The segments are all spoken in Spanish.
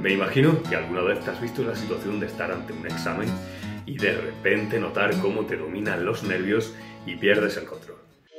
Me imagino que alguna vez te has visto en la situación de estar ante un examen y de repente notar cómo te dominan los nervios y pierdes el control.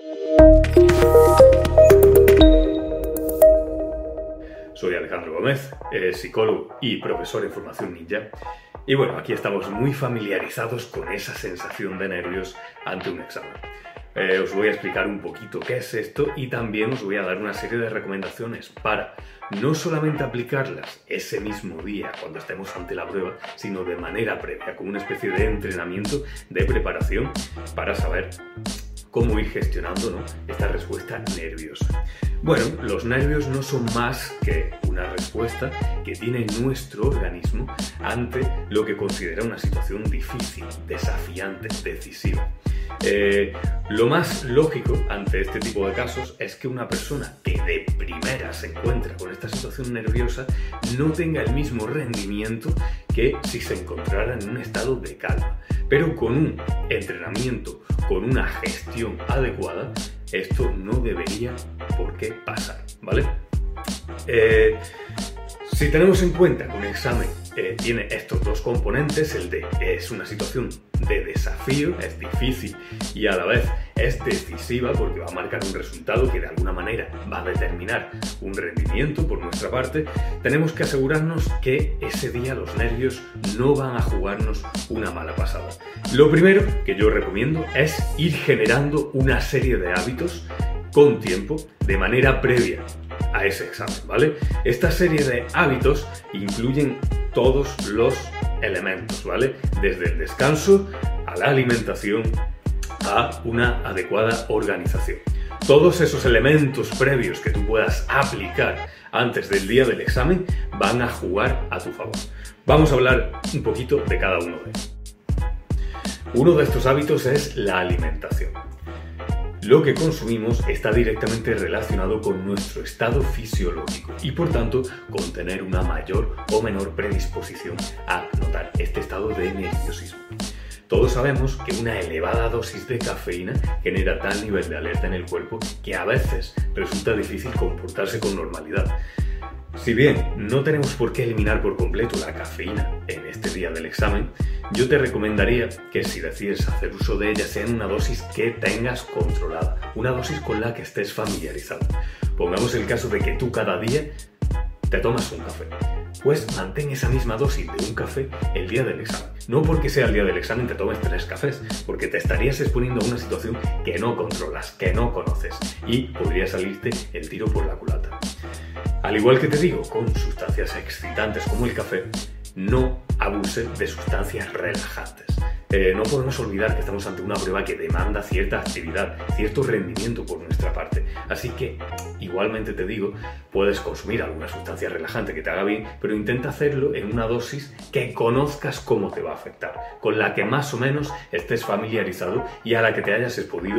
Soy Alejandro Gómez, psicólogo y profesor en Formación Ninja. Y bueno, aquí estamos muy familiarizados con esa sensación de nervios ante un examen. Os voy a explicar un poquito qué es esto y también os voy a dar una serie de recomendaciones para no solamente aplicarlas ese mismo día cuando estemos ante la prueba, sino de manera previa, como una especie de entrenamiento, de preparación para saber cómo ir gestionando, ¿no?, esta respuesta nerviosa. Bueno, los nervios no son más que una respuesta que tiene nuestro organismo ante lo que considera una situación difícil, desafiante, decisiva. Lo más lógico ante este tipo de casos es que una persona que de primera se encuentra con esta situación nerviosa no tenga el mismo rendimiento que si se encontrara en un estado de calma. Pero con un entrenamiento, con una gestión adecuada, esto no debería por qué pasar, ¿vale? Si tenemos en cuenta que un examen tiene estos dos componentes, el de es una situación de desafío, es difícil y a la vez es decisiva porque va a marcar un resultado que de alguna manera va a determinar un rendimiento por nuestra parte, tenemos que asegurarnos que ese día los nervios no van a jugarnos una mala pasada. Lo primero que yo recomiendo es ir generando una serie de hábitos con tiempo, de manera previa a ese examen, ¿vale? Esta serie de hábitos incluyen todos los elementos, ¿vale? Desde el descanso a la alimentación a una adecuada organización. Todos esos elementos previos que tú puedas aplicar antes del día del examen van a jugar a tu favor. Vamos a hablar un poquito de cada uno de ellos. Uno de estos hábitos es la alimentación. Lo que consumimos está directamente relacionado con nuestro estado fisiológico y por tanto con tener una mayor o menor predisposición a notar este estado de nerviosismo. Todos sabemos que una elevada dosis de cafeína genera tal nivel de alerta en el cuerpo que a veces resulta difícil comportarse con normalidad. Si bien no tenemos por qué eliminar por completo la cafeína en este día del examen, yo te recomendaría que si decides hacer uso de ella sea en una dosis que tengas controlada, una dosis con la que estés familiarizado. Pongamos el caso de que tú cada día te tomas un café, pues mantén esa misma dosis de un café el día del examen. No porque sea el día del examen te tomes 3 cafés, porque te estarías exponiendo a una situación que no controlas, que no conoces y podría salirte el tiro por la culata. Al igual que te digo, con sustancias excitantes como el café, no abuses de sustancias relajantes. No podemos olvidar que estamos ante una prueba que demanda cierta actividad, cierto rendimiento por nuestra parte. Así que, igualmente te digo, puedes consumir alguna sustancia relajante que te haga bien, pero intenta hacerlo en una dosis que conozcas cómo te va a afectar, con la que más o menos estés familiarizado y a la que te hayas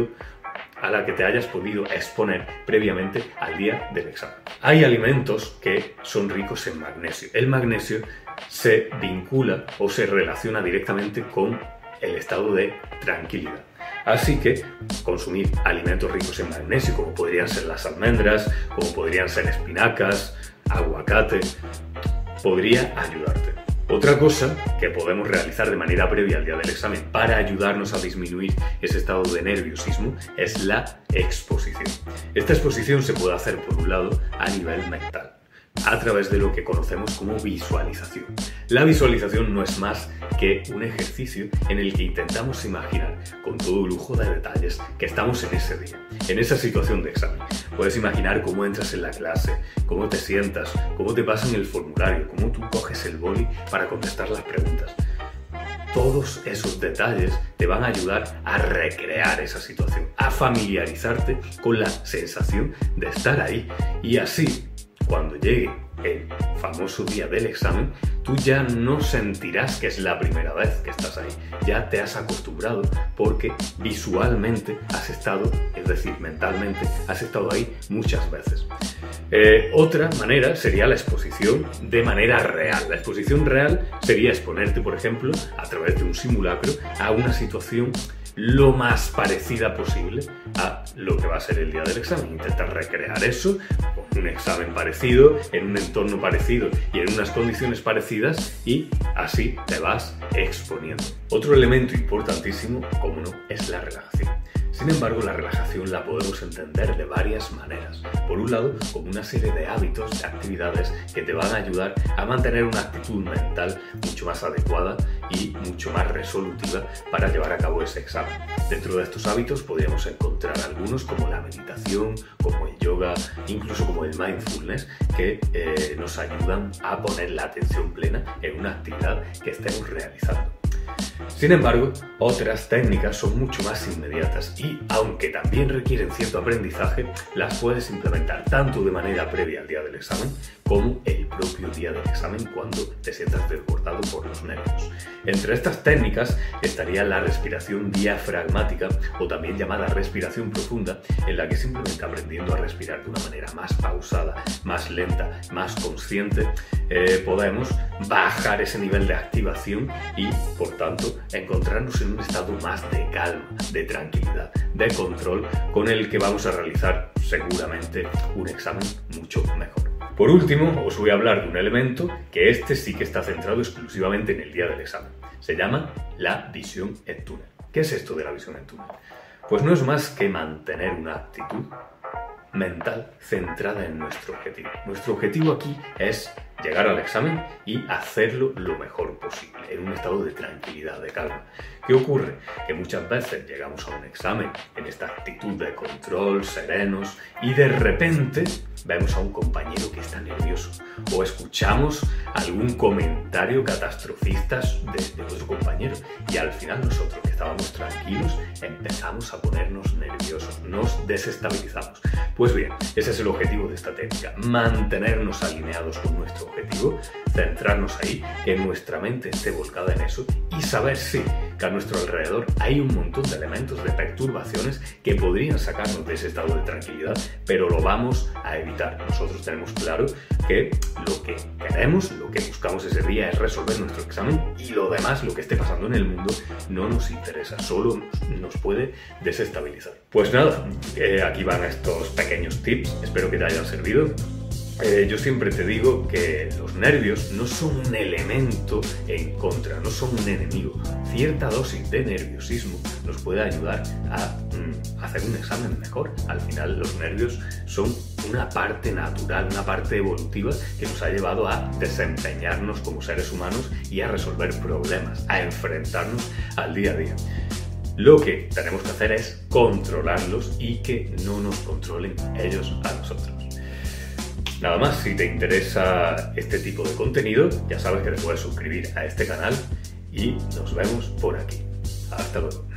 podido exponer previamente al día del examen. Hay alimentos que son ricos en magnesio. El magnesio se vincula o se relaciona directamente con el estado de tranquilidad. Así que consumir alimentos ricos en magnesio, como podrían ser las almendras, como podrían ser espinacas, aguacate, podría ayudarte. Otra cosa que podemos realizar de manera previa al día del examen para ayudarnos a disminuir ese estado de nerviosismo es la exposición. Esta exposición se puede hacer, por un lado, a nivel mental, a través de lo que conocemos como visualización. La visualización no es más que un ejercicio en el que intentamos imaginar con todo lujo de detalles que estamos en ese día, en esa situación de examen. Puedes imaginar cómo entras en la clase, cómo te sientas, cómo te pasan el formulario, cómo tú coges el boli para contestar las preguntas. Todos esos detalles te van a ayudar a recrear esa situación, a familiarizarte con la sensación de estar ahí y así, cuando llegue el famoso día del examen, tú ya no sentirás que es la primera vez que estás ahí. Ya te has acostumbrado porque visualmente has estado, es decir, mentalmente has estado ahí muchas veces. Otra manera sería la exposición de manera real. La exposición real sería exponerte, por ejemplo, a través de un simulacro a una situación lo más parecida posible a lo que va a ser el día del examen. Intenta recrear eso, un examen parecido, en un entorno parecido y en unas condiciones parecidas, y así te vas exponiendo. Otro elemento importantísimo, como no, es la relajación. Sin embargo, la relajación la podemos entender de varias maneras. Por un lado, como una serie de hábitos, de actividades que te van a ayudar a mantener una actitud mental mucho más adecuada y mucho más resolutiva para llevar a cabo ese examen. Dentro de estos hábitos podríamos encontrar algunos como la meditación, como el yoga, incluso como el mindfulness, que nos ayudan a poner la atención plena en una actividad que estemos realizando. Sin embargo, otras técnicas son mucho más inmediatas y, aunque también requieren cierto aprendizaje, las puedes implementar tanto de manera previa al día del examen como el propio día del examen cuando te sientas desbordado por los nervios. Entre estas técnicas estaría la respiración diafragmática, o también llamada respiración profunda, en la que simplemente aprendiendo a respirar de una manera más pausada, más lenta, más consciente, podemos bajar ese nivel de activación y, por tanto, encontrarnos en un estado más de calma, de tranquilidad, de control, con el que vamos a realizar seguramente un examen mucho mejor. Por último, os voy a hablar de un elemento que este sí que está centrado exclusivamente en el día del examen. Se llama la visión en túnel. ¿Qué es esto de la visión en túnel? Pues no es más que mantener una actitud mental centrada en nuestro objetivo. Nuestro objetivo aquí es llegar al examen y hacerlo lo mejor posible, en un estado de tranquilidad, de calma. ¿Qué ocurre? Que muchas veces llegamos a un examen en esta actitud de control, serenos, y de repente vemos a un compañero que está nervioso, o escuchamos algún comentario catastrofista de otro compañero, y al final nosotros, que estábamos tranquilos, empezamos a ponernos nerviosos, nos desestabilizamos. Pues bien, ese es el objetivo de esta técnica: mantenernos alineados con nuestro objetivo, centrarnos ahí, que nuestra mente esté volcada en eso y saber que a nuestro alrededor hay un montón de elementos, de perturbaciones que podrían sacarnos de ese estado de tranquilidad, pero lo vamos a evitar. Nosotros tenemos claro que lo que queremos, lo que buscamos ese día es resolver nuestro examen, y lo demás, lo que esté pasando en el mundo, no nos interesa, solo nos puede desestabilizar. Pues nada, aquí van estos pequeños tips, espero que te hayan servido. Yo siempre te digo que los nervios no son un elemento en contra, no son un enemigo. Cierta dosis de nerviosismo nos puede ayudar a hacer un examen mejor. Al final, los nervios son una parte natural, una parte evolutiva que nos ha llevado a desempeñarnos como seres humanos y a resolver problemas, a enfrentarnos al día a día. Lo que tenemos que hacer es controlarlos y que no nos controlen ellos a nosotros. Nada más, si te interesa este tipo de contenido, ya sabes que te puedes suscribir a este canal y nos vemos por aquí. Hasta luego.